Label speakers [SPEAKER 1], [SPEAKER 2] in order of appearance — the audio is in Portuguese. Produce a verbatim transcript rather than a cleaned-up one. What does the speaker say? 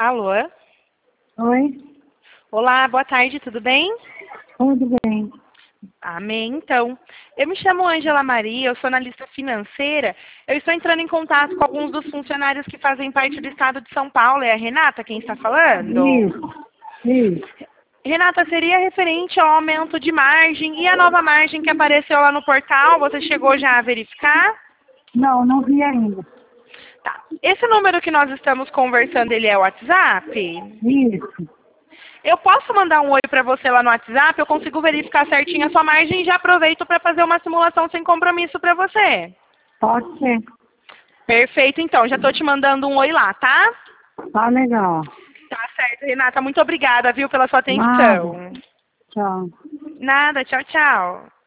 [SPEAKER 1] Alô?
[SPEAKER 2] Oi,
[SPEAKER 1] Olá, boa tarde, tudo bem?
[SPEAKER 2] tudo bem?
[SPEAKER 1] Amém, então. Eu me chamo Ângela Maria, eu sou analista financeira. Eu estou entrando em contato com alguns dos funcionários que fazem parte do estado de São Paulo. É a Renata quem está falando?
[SPEAKER 2] Isso, isso.
[SPEAKER 1] Renata, seria referente ao aumento de margem e a nova margem que apareceu lá no portal. Você chegou já a verificar?
[SPEAKER 2] Não, não vi ainda.
[SPEAKER 1] Tá. Esse número que nós estamos conversando, ele é o WhatsApp?
[SPEAKER 2] Isso,
[SPEAKER 1] Eu posso mandar um oi para você lá no WhatsApp? Eu consigo verificar certinho a sua margem e já aproveito para fazer uma simulação sem compromisso para você.
[SPEAKER 2] pode ser.
[SPEAKER 1] Perfeito, então. Já estou te mandando um oi lá, tá?
[SPEAKER 2] Tá legal.
[SPEAKER 1] Tá certo, Renata. Muito obrigada, viu, pela sua
[SPEAKER 2] Nada.
[SPEAKER 1] atenção.
[SPEAKER 2] Tchau.
[SPEAKER 1] Nada. Tchau, tchau.